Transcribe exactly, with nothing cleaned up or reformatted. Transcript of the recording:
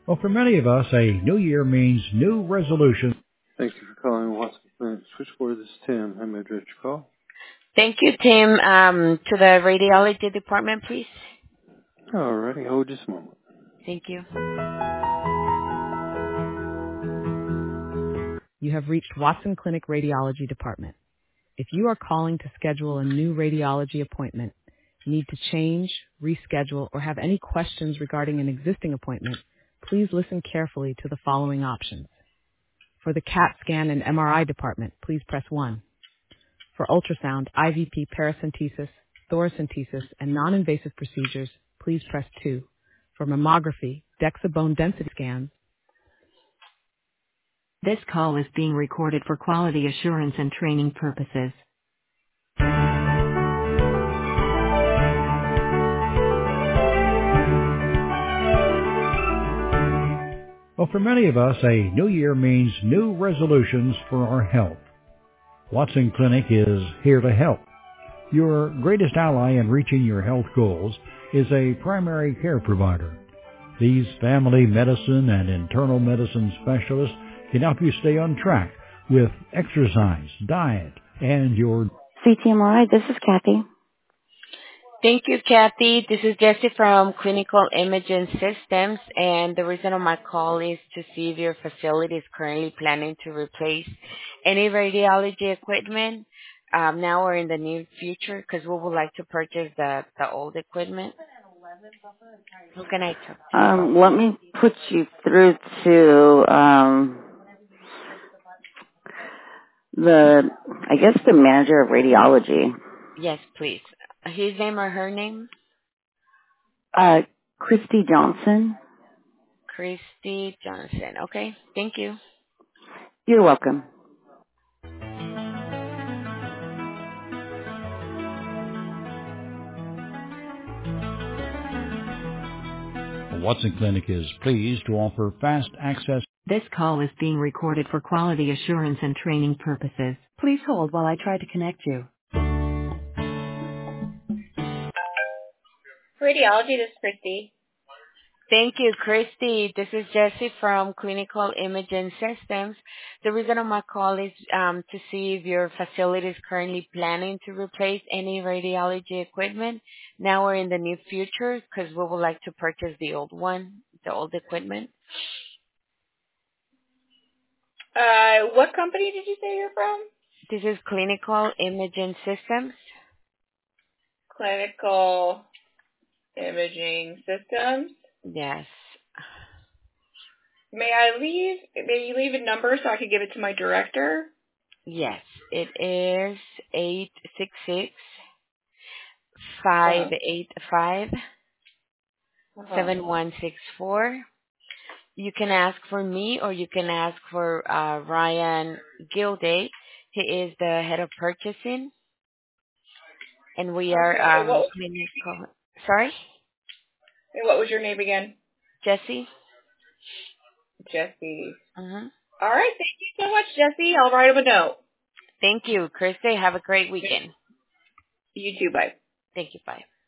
Well, for many of us, a new year means new resolutions. Thank you for calling Watson Clinic Switchboard. This is Tim. How may I direct your call? Thank you, Tim. Um, to the radiology department, please. Alrighty, hold just a moment. Thank you. You have reached Watson Clinic Radiology Department. If you are calling to schedule a new radiology appointment, need to change, reschedule, or have any questions regarding an existing appointment, please listen carefully to the following options. For the CAT scan and M R I department, please press one. For ultrasound, I V P paracentesis, thoracentesis, and non-invasive procedures, please press two. For mammography, DEXA bone density scans. This call is being recorded for quality assurance and training purposes. Well, for many of us, a new year means new resolutions for our health. Watson Clinic is here to help. Your greatest ally in reaching your health goals is a primary care provider. These family medicine and internal medicine specialists can help you stay on track with exercise, diet, and your... C T M R I, this is Kathy. Thank you, Kathy. This is Jessie from Clinical Imaging Systems, and the reason of my call is to see if your facility is currently planning to replace any radiology equipment um, now or in the near future, because we would like to purchase the, the old equipment. Who can I talk to? Um, let me put you through to um, the, I guess, the manager of radiology. Yes, please. His name or her name? Uh, Christy Johnson. Christy Johnson. Okay, thank you. You're welcome. Watson Clinic is pleased to offer fast access. This call is being recorded for quality assurance and training purposes. Please hold while I try to connect you. Radiology, this is Christy. Thank you, Christy. This is Jessie from Clinical Imaging Systems. The reason of my call is um, to see if your facility is currently planning to replace any radiology equipment now or in the near future, because we would like to purchase the old one, the old equipment. Uh, what company did you say you're from? This is Clinical Imaging Systems. Clinical Imaging Systems. Yes. May I leave, may you leave a number so I can give it to my director? Yes. It is eight six six, five eight five, Uh-huh. seven one six four. You can ask for me or you can ask for uh, Ryan Gilday. He is the head of purchasing. And we are Okay, and what um, was, clinical. Sorry? and what was your name again? Jesse? Jesse. Mm-hmm. All right, thank you so much, Jesse. I'll write him a note. Thank you, Christy. Have a great weekend. You too, bye. Thank you. Bye.